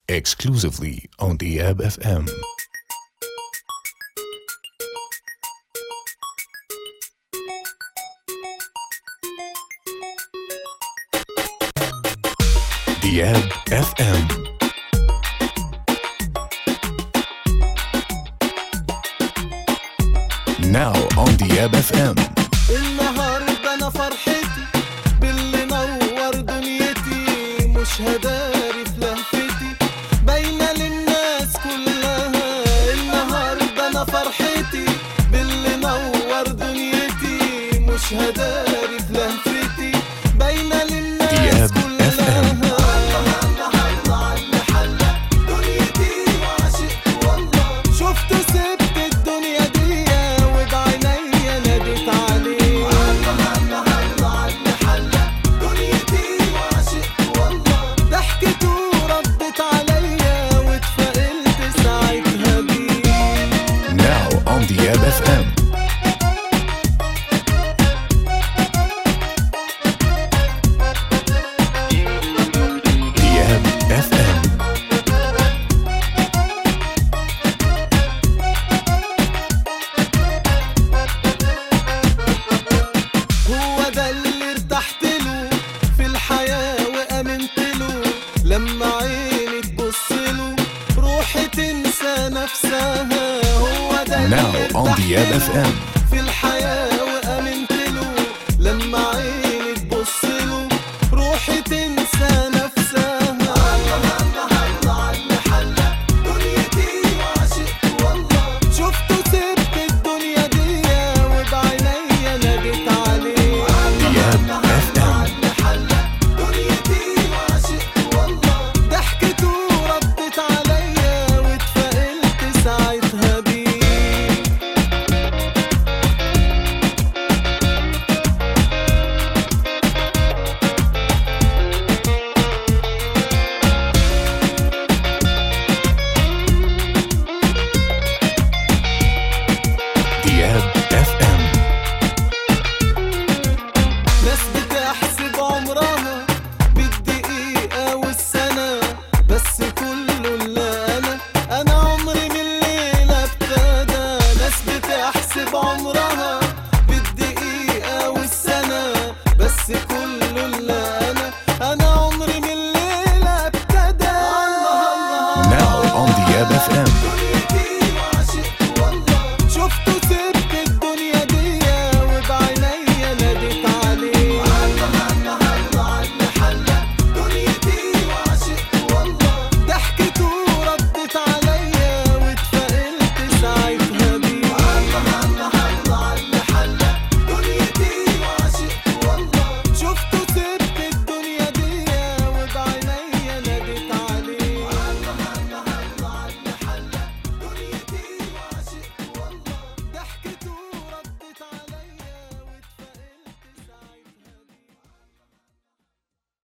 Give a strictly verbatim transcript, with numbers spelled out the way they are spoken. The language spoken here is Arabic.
exclusively on Diab F M. Diab F M. Now on Diab F M. النهارده انا فرحتي باللي نور دنيتي، مش هداري في لهفتي باينه للناس كلها. النهارده انا فرحتي باللي نور دنيتي، مش هداري في لهفتي باينه للناس كلها. Diab F M. Diab F M. هو ده اللي ارتحت له في الحياة وأمنت له، لما عيني تبص له روحي تنسى نفسها. هو ده Now on Diab F M.